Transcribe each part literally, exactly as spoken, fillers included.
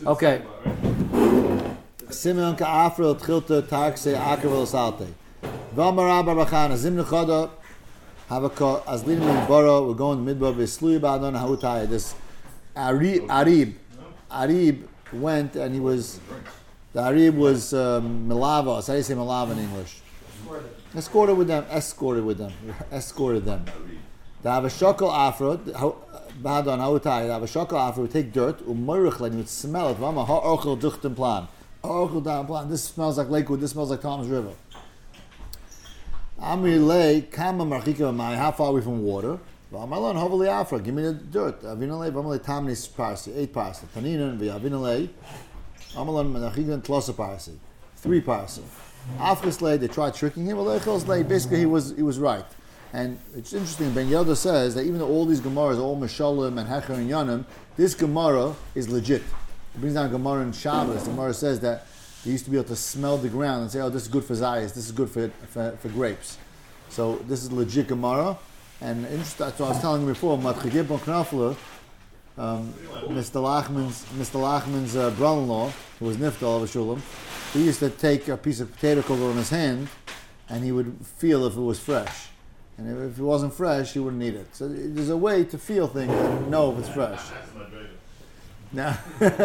Okay. Simeon ka'afril tchilta taxe akravel salte. V'amara barbachana zimne chada havaka azlin min bara. We're going to midbar v'slui ba'adon ha'utaya. This Arib, Arib, Arib went and he was, the Arib was um, Milava. So how do you say Milava in English? Escorted with them, escorted with them, escorted them. The Havashakal Afro, Ba'adon ha'utaya, the Havashakal Afro would take dirt, u'morichle, and he would smell it. V'ama ha'orchel duchten plan. Ha'orchel duchten plan. This smells like Lakewood, this smells like Tom's River. Amri lei, kama marchika v'mai, how far are we from water? V'amalon hoveli afra, give me the dirt. Avina lei, v'amalei tamnis parsi, eight parsi. Paninan v'avina lei, amalon marchika tlosa parsi, three parsi. Afris lei, they tried tricking him. Aleichels lei, basically he was he was right. And it's interesting, Ben Yoda says that even though all these Gemaras are all Meshalim and Hecher and Yanim, this Gemara is legit. It brings down Gemara in Shabbos. The Gemara says that they used to be able to smell the ground and say, oh, this is good for Zayas, this is good for, for, for grapes. So this is legit Gemara. And interesting, that's what I was telling you before, Matchigib on Knafler, um, Mister Lachman's, Mister Lachman's uh, brother-in-law, who was Niftal of Shulam, he used to take a piece of potato cover in his hand and he would feel if it was fresh. And if it wasn't fresh, he wouldn't eat it. So there's a way to feel things and know if it's fresh. Now,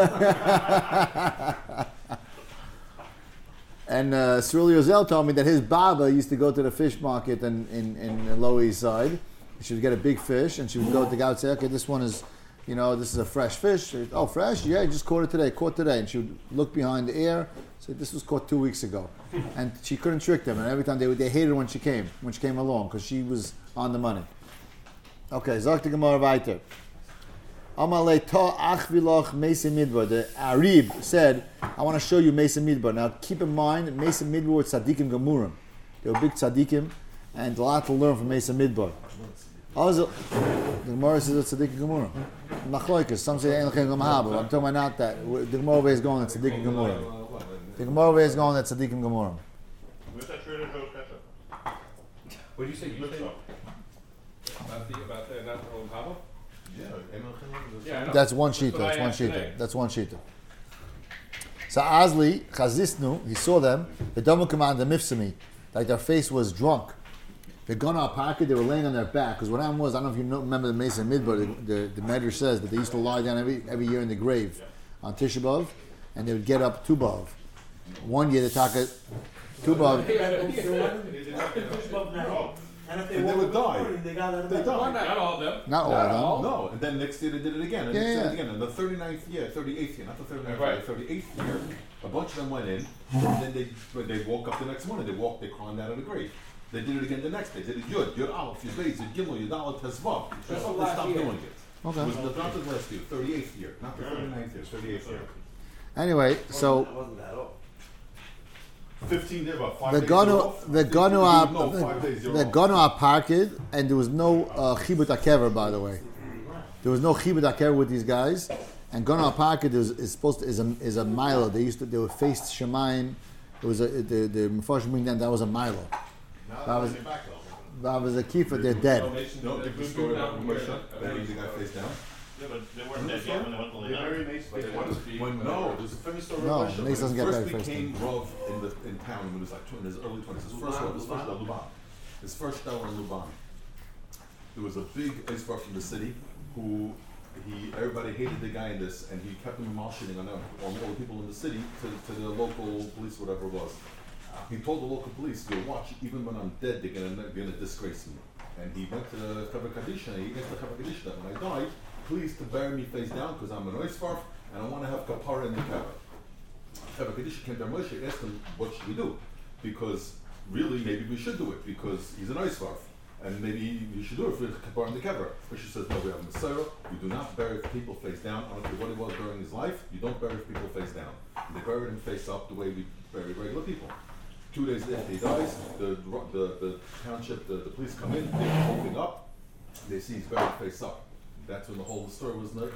and uh, Cyril Yozel told me that his Baba used to go to the fish market in, in, in the Lower East Side. She would get a big fish and she would go to the guy and say, okay, this one is, you know, this is a fresh fish. Would, oh, fresh? Yeah, just caught it today, caught today. And she would look behind the ear, say, this was caught two weeks ago. And she couldn't trick them. And every time they would, they hated her when she came, when she came along, because she was on the money. Okay, Zok the Gemara weiter. Amalei ta achvilach Mesa Midbar. The Arib said, I want to show you Mesa Midbar. Now keep in mind, Mesa Midbar were tzaddikim gemurim. They were big tzaddikim, and a lot to learn from Mesa Midbar. Also, the Gemara says it's tzaddikim gemurim. Machloikas, some say ein lechem gamahaba. I'm talking about not that. The Gemara way is going that tzaddikim gemurim. The Gemara way is going that tzaddikim gemurim. What did you say? You said about the about the not the Haba? Yeah, that's one shita. That's one shita. That's one shita. So Azli Chazisnu, he saw them. The Dhamma command the mifsami, like their face was drunk. They gone out pocket. They were laying on their back. Because what happened was, I don't know if you know, remember the Mesa Midbar. The, the, the Medrash says that they used to lie down every every year in the grave on Tisha B'av, and they would get up Tu B'av. One year they talk it Tu B'av. And if they, and they would die. They got They died. Not all of them. Not all of them. No, and then next year they did it again, and Yeah, next year yeah. again. And the thirty-ninth year, thirty-eighth year, not the thirty-ninth Right. year, the thirty-eighth year, a bunch of them went in, and then they when they woke up the next morning. They walked, they climbed out of the grave. They did it again the next day. They did Yud, Yud Aleph, Yud Beis, Yud Gimel, Yud Aleph, Tezvav. They That's stopped the last year. doing it. Okay. It was the, not the last year, thirty-eighth year, not the thirty-ninth year, thirty-eighth year. Anyway, so That wasn't that old. Fifteen days, about five the days Ganu, off. the Fifteen- Ganu, no, are, five days you're the off. Ganu are parked, and there was no uh, chibut akever, by the way. There was no chibut akever with these guys, and Ganu are parked is, is supposed to is a is a milo. They used to they were faced Shemaim. It was a the the Mefarshim bring down that was a milo. That was that was a kifa. They're dead. Don't give the story about Moshe, that he the guy face down. Yeah, but they weren't dead yet when they went to Lebanon. When no, there's a famous story No, of Moshe. Mace doesn't get When very he first first became Rav in the in town when he was like two, in his early twenties. His first Rav, his first Rav, Luban. His first Rav in Luban. There was a big Eisvar from the city who he everybody hated the guy in this, and he kept him malshitting on them, on all the people in the city to, to the local police, whatever it was. He told the local police, "You'll watch, even when I'm dead, they're gonna they're gonna disgrace me." And he went to the Chaver Kaddish, and he asked the Chaver Kaddish that when I die, please to bury me face down because I'm an oisfarf and I want to have kapara in the Kaaba. Chaver Kaddish came to Moshe, asked him, "What should we do?" Because really, maybe we should do it because he's an oisfarf, and maybe we should do it for kapara in the Kaaba. Moshe says, "No, we have Messiah. We do not bury people face down. I don't care what he was during his life. You don't bury people face down. And they buried him face up the way we bury regular people." Two days after he dies, the the, the township, the, the police come in, they pick him up, they see he's buried face up. That's when the whole story was not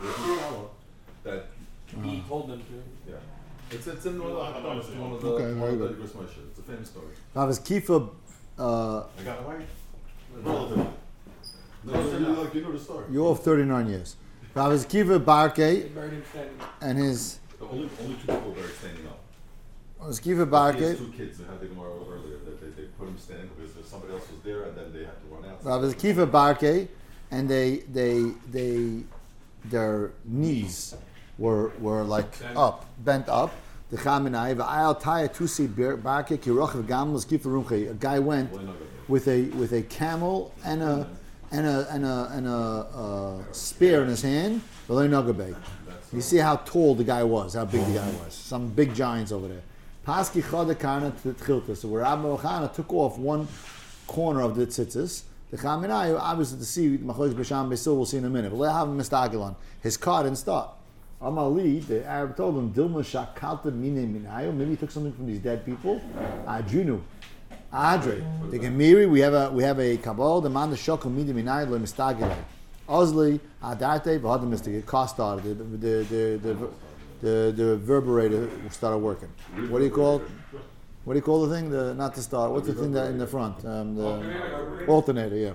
that He told them to. yeah. It's it's in one of the it's one of the Okay, one very of the good. Igros Moshe. It's a famous story. Now, his kifa. Uh, I got it right. Relatively. No, you really like you know the story. you're off thirty-nine years. Now, his kifa Barke They buried him standing. and his The only, only two people were standing up. Let's give it He back. has two kids, they had the Gemara earlier, that they, they put him standing because somebody else was there and then they had to run out. Rav is Kiva Barke, and they they they their knees were were like up, bent up. The Chaminai v'ayal taya tusi Barke kiroch v'gam l'skifa rumchi. A guy went with a with a camel and a and a and a and a, uh, spear in his hand. You see how tall the guy was, how big the guy was. Some big giants over there. Paski chada karna tchilta. So where Rabbi Ochana took off one corner of the tzitzis, the Chaminai, obviously to see Machlokes B'Sham Beisil, we'll see in a minute. But let have him mistagilan. His car didn't stop. Amali, the Arab told him, Dilma shakalta mine minayo. Maybe he took something from these dead people. Adrinu, Adre. The Gemiri, we have a we have a kabbalah. The man the shokal mine minayo le mistagilay. Ozli adarte v'hadam mistig. The car started. The the the the, the, the reverberator started working. What do you call it? What do you call the thing? The not the start. What's the thing that in the front? Um, the alternator. Yeah.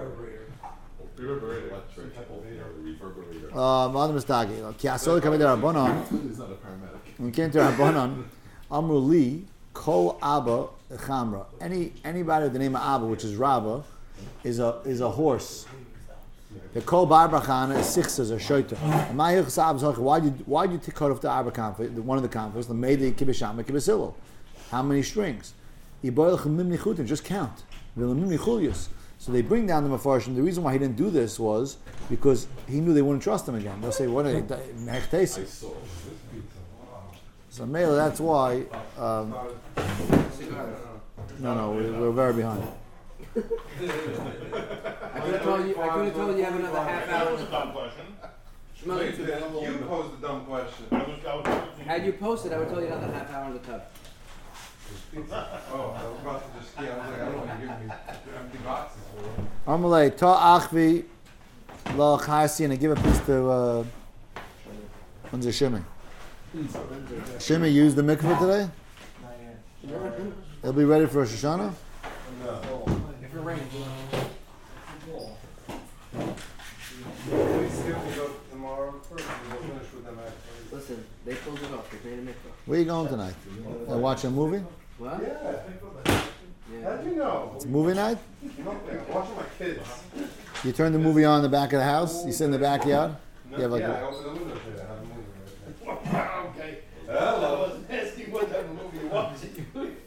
Um, Adam Mistagi. Ki asol kamed Rabbanon. He's not a paramedic. When came to Rabbanon, Amru Li Kol Abba Chamra. Any anybody with the name of Abba, which is Rabba, is a is a horse. The Kol Bar Bachana is sixes or shoita. Why did why did you cut off the Abba conflict? One of the conflicts. The made the Kibisham Kibisilo. How many strings? Just count. So they bring down the Mefarshim. The reason why he didn't do this was because he knew they wouldn't trust him again. They'll say, "What are they?" So Mela, that's why. Um, no, no, we, we're very behind. I could have told you. I could have told you you have another half hour. That was a dumb question. Shmuel, You posed a dumb question. I was, I was, had you posted, I would tell you another half hour in the tub. Oh, I was about to just ski. I was like, I don't want to hear me empty boxes. Amalei ta achvi la chasi, and I give a piece to uh, when's the Shimmy? Shimmy used the mikveh today. It'll be ready for Rosh Hashanah. If it rains. Please skip to go tomorrow first. We'll finish with them after. Listen, they closed it off. They made a mikvah. Where are you going tonight? Uh, watch a movie? What? Yeah. Yeah. How'd you know? It's movie night? Nothing. I'm watching my kids. You turn the movie on in the back of the house? You sit in the backyard? No, You have like yeah, a- I opened the window today. I have a movie right there. okay. Hello. I wasn't asking what type of movie you watching.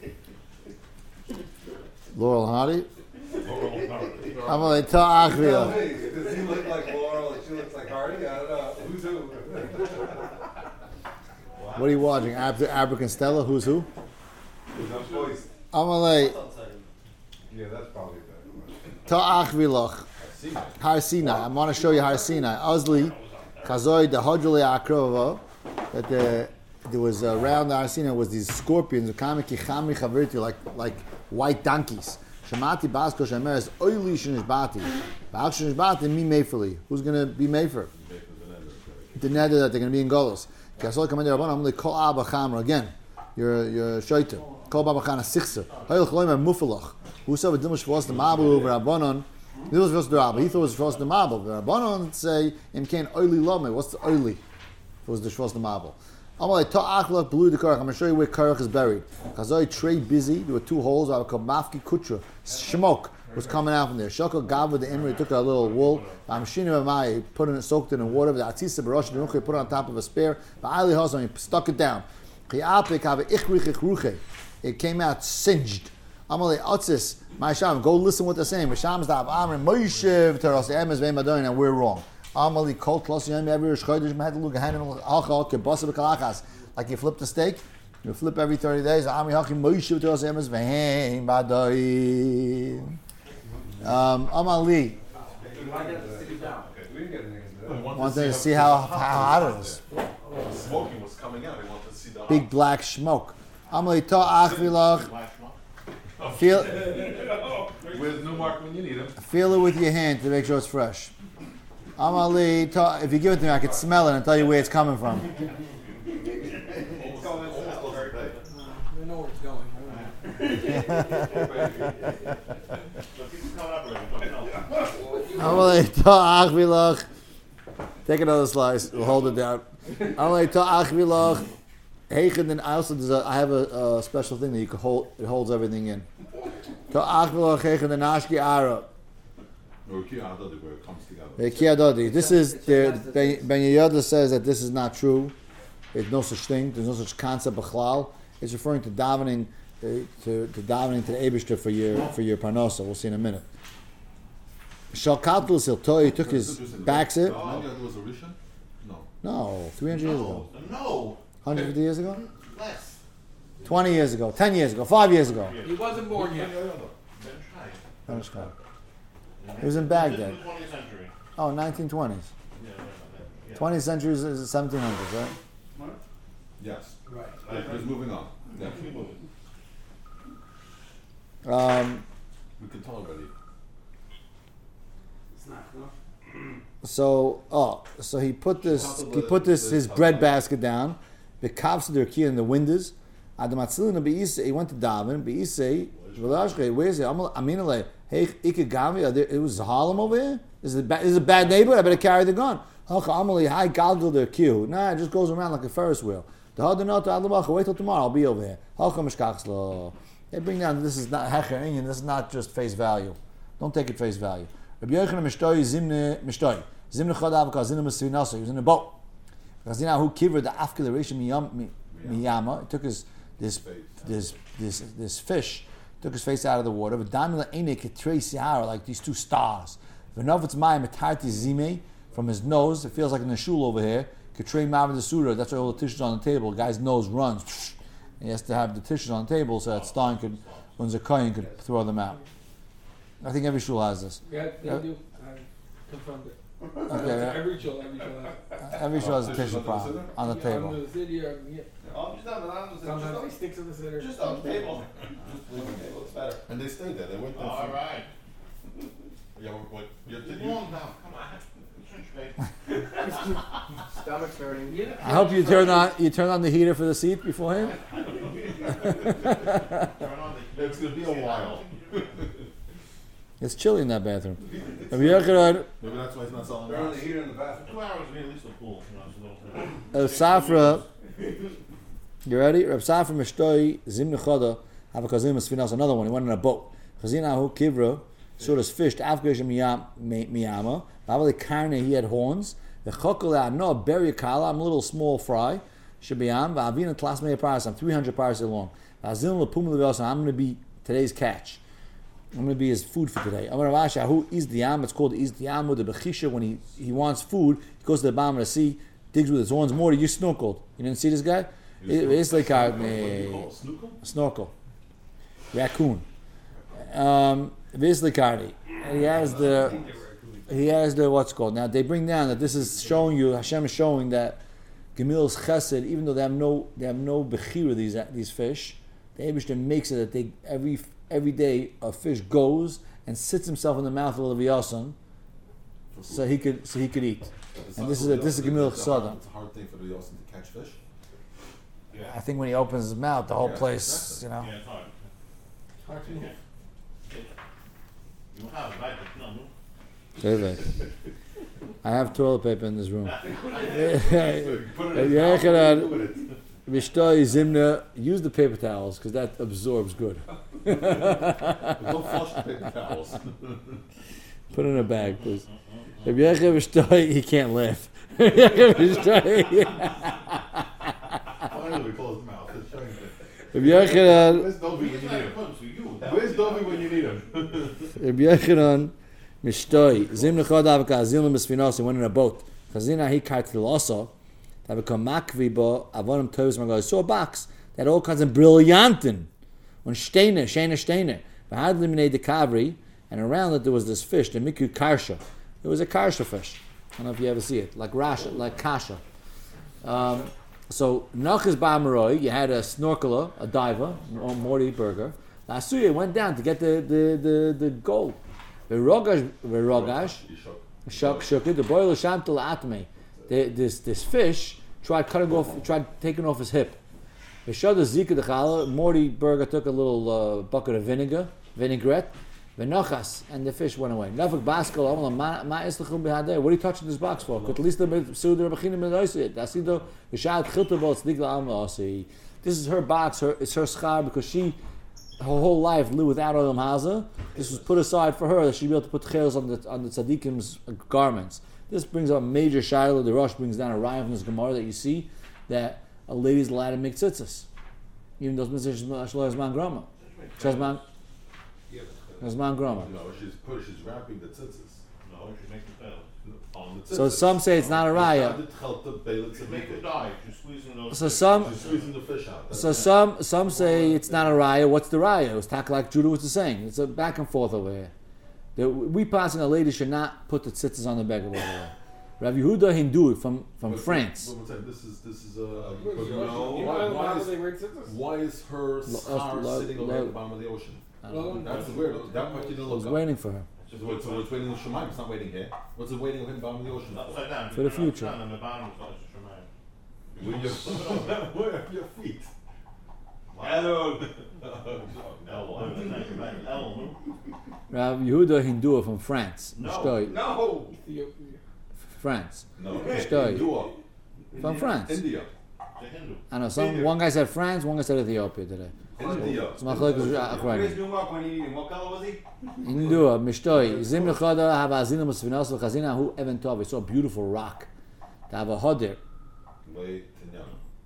Laurel Hardy? Oh, I'm like, ta Tell achvi. me, does he look like Laurel and she looks like Hardy? I don't know. Who's who? What are you watching? Ab- Abric and Stella? Who's who? Who's that voice? I'm like, Yeah, that's probably better. ta achvi loch. Har Sinai. I want to show you Har Sinai. Ozli, Chazoi, the Hodrili Akrova, that the, there was around the Har Sinai was these scorpions, Kamiki Chamri Chavirti, like like white donkeys. Shamati Basko Shameres, Oili Shinishbati. Baal Shinishbati, me Mayfully. Who's going to be Mayfer? The nether that they're going to be in Golos. Kasol Kamei Rabban, I'm going to call Abba Chamra again. You're you're Shoiter. Call Abba Chana Sichser. Hayel Chloimer Mufalach. Who saw the Dimash was the Mabu over Rabbanon? This was supposed to be Rabba. He thought it was supposed to be Mabel. The Rabbanon say, "In Kain Oili Lome." What's the Oili? It was the Shvos the Mabel. Amalei Ta'achlach Blue the Karach. I'm going to show you where Karach is buried. Chazoi Trey busy. There were two holes. I would call Mafki Kutra. Shmok was coming out from there. Shoko Gav with the Imri took a little wool. Amshinu Amai put it, soaked it in water. The Atzisa Barosh Beruche put it on top of a spear. Ba'ali Hosan he stuck it down. Chiapik have Ichrich Ichruche. It came out singed. Amalei Otzis. My Sham, go listen what they're saying. Misham Stav Amrin Moshev Teros Emes Vein Badoin, and we're wrong. Amali Kol Klos Yom every Rosh Chodesh Mahad Lu Gehanim Alchal Kebasa B'Kalachas. Like you flip the steak, you flip every thirty days. Amri Hakim Moshev Teros Emes Vein Badoin. Um, Amali We didn't get anything to that. wanted to see how how hot it is. Smoking was coming out. He wanted to see the Big black smoke. Amali Ta Achvilach. Feel Where's Newmark when you need him? feel it with your hand to make sure it's fresh. Amali Ta. If you give it to me, I could smell it and tell you where it's coming from. They know where it's going. Right? Amali Ta Achvilach. Take another slice. We'll hold it down. Amalei ta'ach vilach. Heichen and also there's a, I have a, a special thing that you can hold. It holds everything in. Ta'ach vilach heichen and ashki ara. Or Kia Adadi, where it comes together. Eh, Ki Adadi. This is the Ben Ben Yehuda says that this is not true. There's no such thing. There's no such concept of chalal. It's referring to davening uh, to, to davening to the Eibishter for your for your parnasa. We'll see in a minute. Shalkatul Siltoi took his backsit. Oh, there was a Rishon? No. No, three hundred years ago. No, one hundred fifty years ago? less. twenty years ago, ten years ago, five years ago. He wasn't born yet. That was fine. He was in Baghdad. twentieth century. Oh, nineteen twenties. Yeah, right about that. Yeah. twentieth century is is seventeen hundreds, right? Yes. Right. It's moving on. Yeah. Keep moving. Um, We can tell already. It's not, no? so, oh, so he put this, he put this, his bread basket down. The cops of the key in the windows. Adamatzilin be'isei, he went to daven. Be'isei, v'lashkei, where's it? Aminale, hey, ikagavi, it was Harlem over here? Is it, ba- is it a bad neighborhood? I better carry the gun. Hacha amali, hi, galgal the queue. Nah, it just goes around like a Ferris wheel. The hadanot adlamacha, wait till tomorrow, I'll be over here. Hacha mishkachslo. They bring down, this is not hecher inyan, this is not just face value. Don't take it face value. Rabbi Yochanan mishtoi zimne mishtoi. Zimne chad avka, zimne mesvinasa. He was in a boat. Because you know who kivered the afkilaration miyama. He took his this this this this fish, took his face out of the water. But damila ene ketrei sihara, like these two stars. V'novetz mayim etarti zime, from his nose. It feels like in the shul over here. Ketrei mavid the surah. That's why all the tissues on the table. The guy's nose runs. And he has to have the tissues on the table so that Stein could, when Zakayin could throw them out. I think every shul has this. Yeah, they Uh, do. I confirmed it. Okay, yeah. Every show, every show has Every shul has a Tissues tissue under the problem sitter? on the Yeah, table. under the city or, yeah. Oh, just on the, on the, Sometimes he just sticks on the center. on, just on the table. Just leave the table, it's better. And they stayed there. They went there. All for- right. Yeah, what, what, you have to, It's you, long now. Come on. Trench face. Stomach's hurting. Yeah. I hope you turn on you turn on the heater for the seat beforehand. Turn on the it's gonna be a while. It's chilly in that bathroom. Rabbi Yochanan, Maybe that's why it's not selling Turn out. the heater in the bathroom. two hours we at least the pool. You know, it's a little. uh, Safra, you ready? Reb Safra Mishtoi Zim Nechoda Havakazim Sfinas. Another one. He went in a boat. Chazinahu Kivra. Sort of fish. Afgrish Miyama. Bavali Karne. He had horns. The Chokole no berry kala. I'm a little small fry. Shabiam. Vavina Tlasmei Paras. I'm three hundred paras long. Vazil Lapum Levosa. I'm going to be today's catch. I'm going to be his food for today. Amar Rasha, who is the yam? It's called is the yam with the bechisha. When he, he wants food, he goes to the bottom of the sea, digs with his horns. Morty, you snorkeled. You didn't see this guy? It- It's like What do you a, call it? Snookle? snorkel, raccoon. Um, Vislikardi. And he has the he has the what's called now. They bring down that this is showing you Hashem is showing that Gemil's Chesed, even though they have no they have no bechira these these fish, the Eibishter makes it that they every every day a fish goes and sits himself in the mouth of the Leviathan, so he could so he could eat. It's And not this is for a- the this is Yosef, Gemil it's a hard- Chesed. It's a hard thing for the Yosef to catch fish. I think when he opens his mouth, the whole Yeah, place, exactly. you know. Yeah, it's hard. Hard to move. You have right, but no, no. Perfect. I have toilet paper in this room. Put it in Yeah, his can mouth, I- do with it. Vishtoi Zimna, use the paper towels because that absorbs good. Don't flush the paper towels. Put it in a bag, please. If you Vishtoi, he can't laugh. Vishtoi. Finally, we close the mouth. It's showing it. If Yochanan, Where's Dovey when you He's need not him? close to you. Where's Dovey when you need him? if Yochanan, Mishtoi, Zimna Chodavka, Zilma Misfinos, he went in a boat. Chazina he kartil also. That become makvi bo avonim tovs mago. He saw a box that had all kinds of brillianten. On steiner, steiner, steiner. V'had liminei de kavri, and around it there was this fish, the miku karsha. It was a karsha fish. I don't know if you ever see it, like rasha, like kasha. Um, so Nachas Ba'amaroi, you had a snorkeler, a diver, or Morty Burger. Lasuya went down to get the the the, the gold. V'rogash, v'rogash, You shook. shuk shook it. The boiler shamtel atme. This this fish tried cutting off, tried taking off his hip. V'shad the zika the challah. Morty Burger took a little uh, bucket of vinegar, vinaigrette, V'nochas, and the fish went away. Nafik baskal, Amalon, ma ma islachum b'hadeh. What are you touching this box for? Could at least the suda rebachinim b'noisit. Asido v'shad chiltabot tzdigla alma osi. This is her box. Her it's her schar because she her whole life lived without olam haza. This was put aside for her that she'd be able to put chelos on the on the tzaddikim's garments. This brings up a major shiloh. The Rosh brings down a raya from this Gemara that you see that a lady's allowed to make tzitzis, even though it's Shlomo Grama. Shazman Shazman Grama. No, she's put, she's wrapping the tzitzis. No, she's making fail. On the tzitzis. So some say it's not a raya. To make it die, she's squeezing those. So some She's squeezing the fish out. That's so it. some some say it's not a raya. What's the raya? It was tak like Judah was saying. It's a back and forth over here. The, we passing a lady should not put the tzitzis on the beggar. By the way. Rav Yehuda Hindu from, from But- France. but what's that? This is this is uh, You but know, no, you why, know why how is they wear tzitzis? why is her Lo- scar lo- sitting lo- over at the bottom of the ocean? Lo- That's weird. That much you didn't I was look up. waiting for her. So it's, so it's waiting in Shemaim. It's not waiting here. What's it waiting in the bottom of the ocean? Upside down. For the future. And the bottom is like a Where your where are your feet? Hello. L, L, Rav Yehuda Hindu from France. No. Shtoi. No! Ethiopia. France. No. Shtoi. India. From France. India. the Hindu. I know some. One guy said France. One guy said Ethiopia today. India. It's machlokes Chris achronim. knew up when he eating. What color was he? Hindu mishtoi. Zim lechada have azina musfinos v'chazina hu even tov. We saw a beautiful rock. To have a hodir. Wait, Tinyana.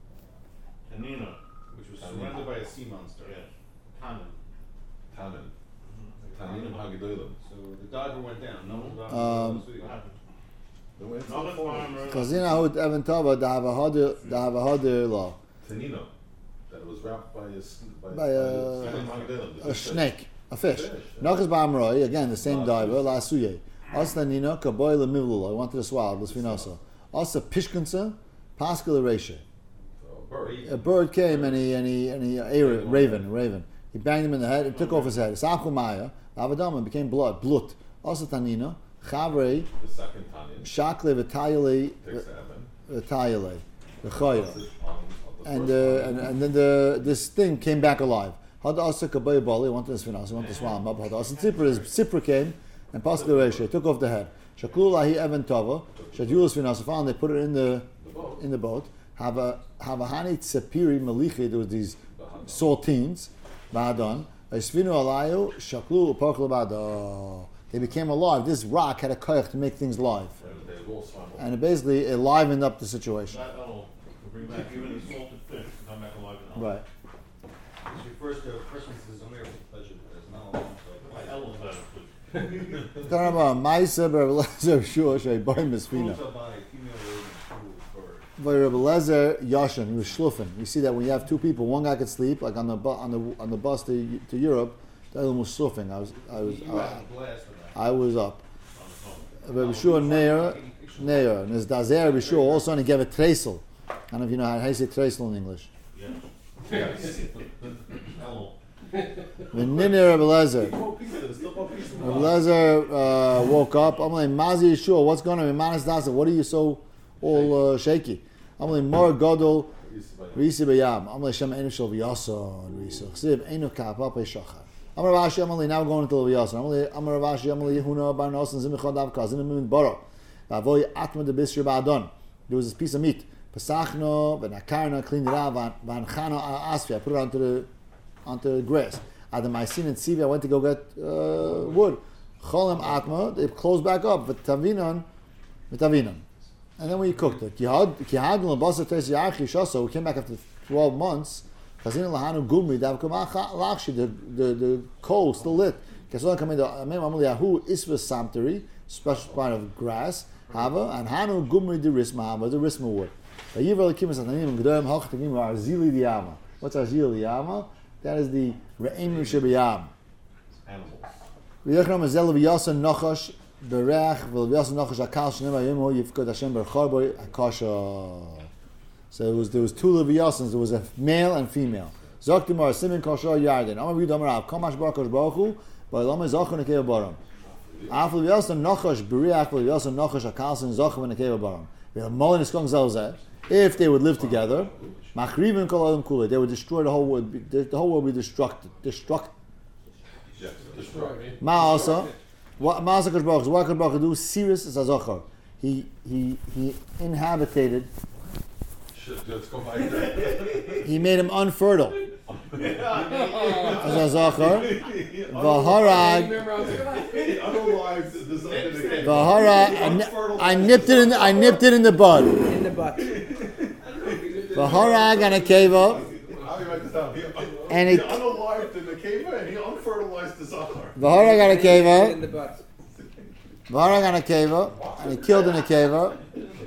Tanina. Which was surrounded by a sea monster. Yes. Tannen. Tannen. Tannen Hagedolim. So the diver went down. No. Um, What happened? The way it's Another not forward. farmer. Chazina hu even tov. To have a hodir. To have a hodir law. Tanino. That it was wrapped by a s- by, By a- Tannen Hagedolim. A snake. A fish. Fish, Nachas ba'amroi. Again, the same Last diver. fish. La suye. Asa nino kaboy lemivlulo. I wanted to swallow. L'sfinosa. Asa pishkunsa. Pascal ereshe. So, bird. A bird came and he and he and he a raven, raven. He banged him in the head. It took off his head. Sapchu maya. Avadama became blood. Blut. Asa tanino. Chavrei. The second Tannin Shakle v'tayale takes seven. v'tayale. V'choya. Puts it on- on the And, first uh, one. and and then the this thing came back alive. Had asa kabay bali wanted to spin us, wanted to swallow him up. Had asa tzipra, tzipra came and passed the reshe, took off the head. Shakul lahi even tava. Shadul spin us. Found they put it in the The boat. in the boat. Have a have a hani tzapiri malichi. There was these saltines. Ba'adon. Esvinu alayu shaklu uparklu ba'ad. They became alive. This rock had a koyach to make things live, And they all swam over. and it basically it livened up the situation. That L could bring back even the salted fish to come back alive in L. Right. This refers to Christmas is a miracle pleasure. There's not a long My L is better, please. Talking about Ma'aseh B'Rebelezer Shua Shei Boy Misfina. Fruits are by female raven, cruel bird. By Rebelezer Yashin, he was schluffen. You see that when you have two people, one guy could sleep, like on the bu- on the on the bus to to Europe, the other one was schluffing. I was I was You I, had a blast of that. I was up. On the phone. Rabbi Shua Neir Neir and his Dazer Rabbi Shua also and he gave a tresel. I don't know if you know how, how you say tresel in English. Yes. L. The Niner Rebelezer. Rebelezer uh, woke up. I'm like, Mazi Yeshua, what's going on? Manas Dasa, what are you so all uh, shaky? I'm like, Mor Godol. Risi b'yam. I'm like Shem Einu Shel V'yason. Risi. Chsiv Einu Kappa Pe'shachar. I'm Ravashi. I'm like now going into the V'yason. I'm like I'm Ravashi. I'm like Yehuna Bar Nosan Zimichad Avka Zimim Min Baro. V'avoy Atma de Bisri Ba'adon. There was this piece of meat. Pesachno v'nakarna cleaned it out. V'anchano asfi. I put it onto the onto the grass. At the Maisin and Tzivi, I went to go get uh, wood. Cholem Atma. They closed back up. V'tavinon. V'tavinon. And then we cooked it. Kihad kihad l'basa teis yachi shasa. We came back after twelve months. Chazina lahanu gumri davkum lachshi. The the the coal still lit. Kesola kamei the amem amul yahu isvas samteri, special part of grass. Hava and hanu gumri the risma hava the risma wood. Vayivel kimas atanim g'doyim halch tegim arzili diyama. What's arzili diyama? That is the re'im shebiyam. Animals. V'yechram azel v'yasan nachash. Berech v'levias nachash akal shnei yemo yifkod Hashem berchar boy akasha. So it was there was two leviasans. There was a male and female. Zaktimar simin kosher yarden. Amar v'yidamar av kamash barakosh baruch hu v'lama zachon nekeva baram. Af leviasan nachash beriach v'leviasan nachash akal sin zachon nekeva baram. V'lamolin iskong zelzeh. If they would live together, machrivin kol adam kula, they would destroy the whole world. The whole world would be destructed. Destruct. Yes, destroy. Ma also, what Ma also Kosh Baruch Hu, what Kosh Baruch Hu do? Sirius is a Zochar. He he he inhabited. Shit, let's go by. He made him unfertile. As a Zochar. V'harag. Otherwise, there's nothing to get. V'harag. I ni- I nipped it in. The, I nipped it in the bud. In the butt. V'harag and a keva. How do you write this down? He, And he it- unalived in the cave and he unfertilized the Zachar. V'harag and a In keva. the butt. V'harag and a keva. And he killed in a keva.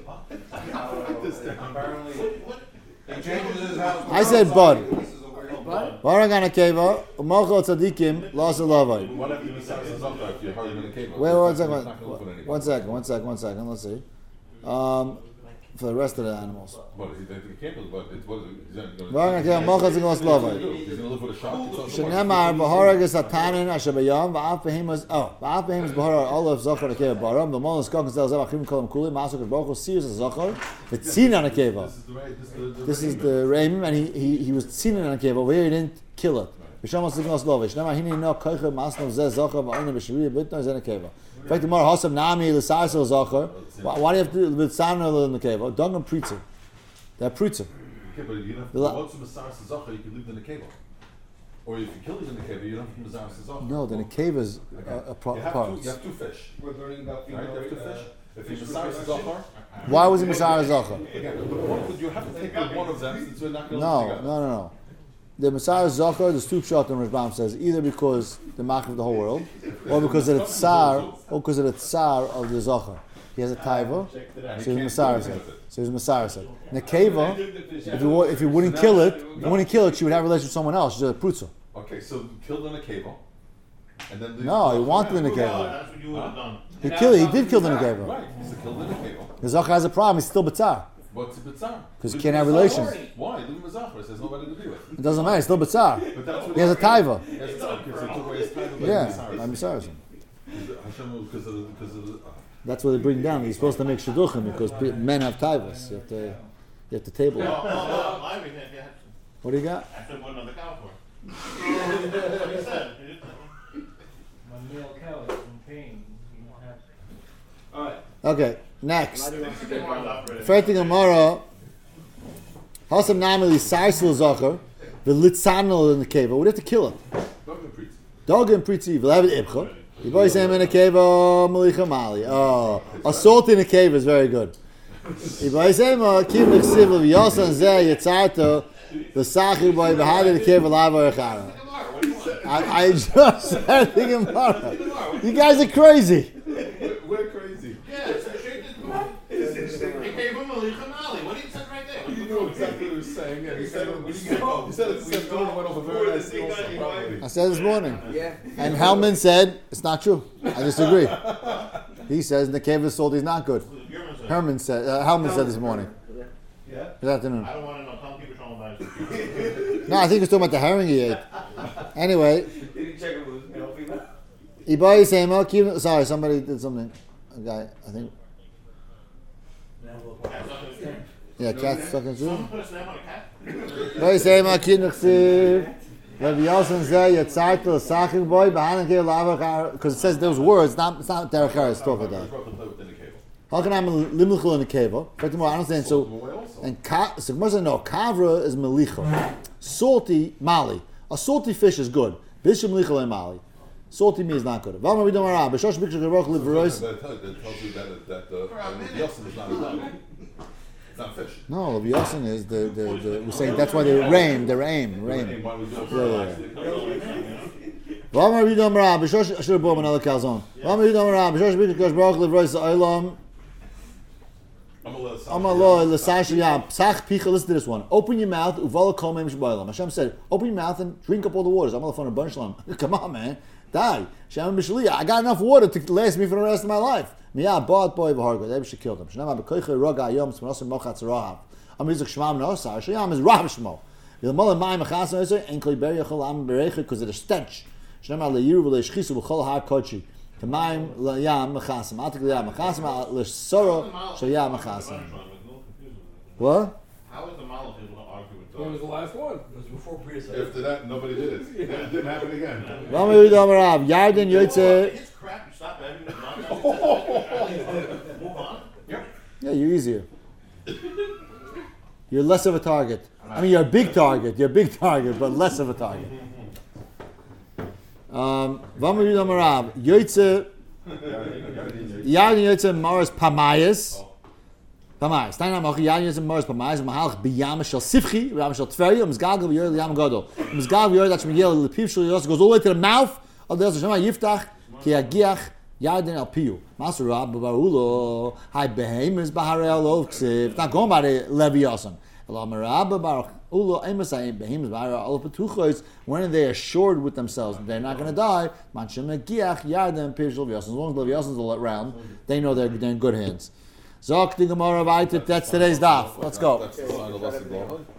Write this down. Apparently, he changes his house. I said bud. This is a weird bud. V'harag and a keva. U'mochel tzadikim lost a lavai. What if you decide to Zachar if you're hardly in the cave? Wait, one second, It's not gonna open one, anymore. one second, one second, one second. Let's see. Um, for the rest of the animals. What, he, he can't live, but it's what is it? He's not gonna. V'harag and a keva. Mochel tzadikim lost a lavai. He's gonna live with a shark. It's also Shenemar b'harag is hatanin asher bayam v'af behemoth oh v'af behemoth b'harag olav zochar nekeva baram v'mol skok and zelzev achim kolam kulim masuk baruch hu seers as zochar v'tzin on nekeva. This is the right. This is the. the This is right- the Raimim, and he he he was tzin on nekeva. Over here he didn't kill it. V'shamos signos lovish. Shenemar hini no koicha masnov zeh zochar v'oinu b'shariya b'itno zeh nekeva. In fact, the more hasam nami l'sarsel zochar. Why why do you have to do v'tzan in the nekeva? Dongam pritzer. They're pritzer. Okay, but you don't. The la- Once you Messiah Zachar, you can live in the cave. Or if you kill it in the cave, you don't have to Messiah Zachar. No, the nekeva is a, a pro- You have part. two. You have two fish. We're learning about Right? female. You have two uh, fish. If you fish Messiah reproduction. Zachar, Why was he Messiah zochar? again, but one, but you have to take one of them since we're not going to No, live no, together. no, no. The Messiah Zachar, the Stoop Shot and Rashbam says, either because the Mach of the whole world, or because of the Tsar, or because of the Tsar of the Zachar. He has a Taiva, And so he he's can't Messiah do said. anything with it. So he's Messiah said. Nekeva, if you, wa- if you wouldn't kill it, if you wouldn't kill it, she would have a relationship with someone else. She's a Prutza. Okay, so killed in a cave, and then the No, he wanted the No, Nekeva. that's what you would have done. He killed He did kill the Nekeva. Right, he's killed in a cave. The Zachar has a problem, he's still B'tzar. What's a bitzar? Because he can't have relations. Why? Live in Mazachar. There's nobody to be with. It doesn't matter, he's still B'tzar. But that's what He has a Taiva. He has a taiva. Okay, so he took away his taiva, but Yeah, Messiah. I'm Messiah. Hashem, because of the, because of the, uh, That's what they bring down. You're supposed to make shidduchim because pe- men have taivas. You have to, you have to table it. No, no, no, I mean, yeah, What do you got? I said, what another cow for? That's what he said. My male cow is in pain. You don't have. All right. Okay, next. Right. Fertig Gemara. Hasam namely sarsel zacher v'litzanel in the cave. We'd have to kill it. dog and priest. Dog and pritzi v'levet ibcha. You boys say him in a cave. Malicha mali. Oh, assault in a cave is very good. You boys say him kim nechsiv v'yosan zeh yitzarto v'sachi boy v'had in the cave v'lava echara. I I just said the Gemara. You guys are crazy. We're, we're crazy. Yeah, it's a shake this Gemara. He gave him a lichamali. What did he say right there? What You you know doing? exactly what he was saying, and he said it. He said it. He said it went over very nicely. Also, probably. I said this morning. Yeah. And Hellman said, it's not true. I disagree. He says the cave of salt is not good. German said, Herman said, uh, Hellman said this morning. Yeah. This afternoon. I don't want to know. Tell people traumatized. No, I think he's talking about the herring he ate. Anyway, Did he check if it was male or female? Ibai Sema, keep- sorry, somebody did something. A guy, I think. Yeah, cat's stuck in Someone zoo. put a snap on a cat? Ibai Sema, Kinechsiv. Rabbi Yosef Zeh, Yatzartel, Sachim Boy, Bahanan Kev Lava, because it says those words, not, it's not Derek Harris talking about. He broke the plate within the cave. How can I limlichul in the cave? Furthermore, I understand. So, Away also. and ka, so Gemara says, no, kavra is melicha. Salty mali. A salty fish is good. Bisham melicha mali. Salty meat is not good. Valma we don't know. Bishosh bikshah geroch live verois. That tells that tells you that that uh, Yosef is not a dog. It's not fish. No, the Yosin is the, the, the, we're saying that's why they rain, they're aim, Hey, rain. why was it? Yeah, yeah. Valma we don't know. Bishosh, I should have bought him another calzone. Valma we don't know. Bishosh bikshah geroch live verois oilam. I'm gonna let Amaloi l'sash yam psach picha. Listen to this one. Open your mouth. Uvala kol meim shbailam. Hashem said, open your mouth and drink up all the waters. I'm on the phone a bunch of them. Come on, man. Die. Shem b'shli. I got enough water to last me for the rest of my life. Miyah bad boy v'hargo. They should kill them. Shnama b'koicha roga yom smanosim mochatz rahav. Am yizuk shmam nosar. Shayam is rav shmo. Yilmol mayim achas noser en kli ber yachol am berecha because of the stench. Shnama leyiru v'leishchisu v'chol har kochi. K'mayim l'yam mechasim. Atik l'yam mechasim l'soro shayam mechasim. What? How is the Malach able to argue with It was the last one. It was before Bria said. After that, nobody did it. It didn't happen again. Vama Yehuda Amar Rav, Yarden Yoitze. It's crap. You stop having it. Move on. Yeah, you're easier. You're less of a target. I mean, you're a big target. You're a big target, but less of a target. Um, Vama Yehuda Amar Rav, Yoitze. Yarden Yoitze Maris Pamayas. Pamayas. Tainam Achi Yarden Yoitze Maris Pamayas. Mahalch Biyam Shel Sifchi. Biyam Shel Tveri. Mizgal V'Yor L'Yam Gadol. Mizgal V'Yor That Shmigel L'Piv Shel Yos goes all the way to the mouth of the Yos Shema Yiftach Ki Yagiach Yarden Al Piyu. Master Rab Barulo. Hai Behemis Baharel Ovksiv. It's not going by the Levi Yosan. Elam Rab Baruch Ulo Emasai Behemis Baharel Al Petuchos. When they're assured with themselves that they're not going to die, Manchim Yagiach Yarden Piv Shel Yos. As long as Levi Yosan's around, they know they're, they're in good hands. Zok the Gemara Vayit. That's today's daf. Let's go. That's the sign of us.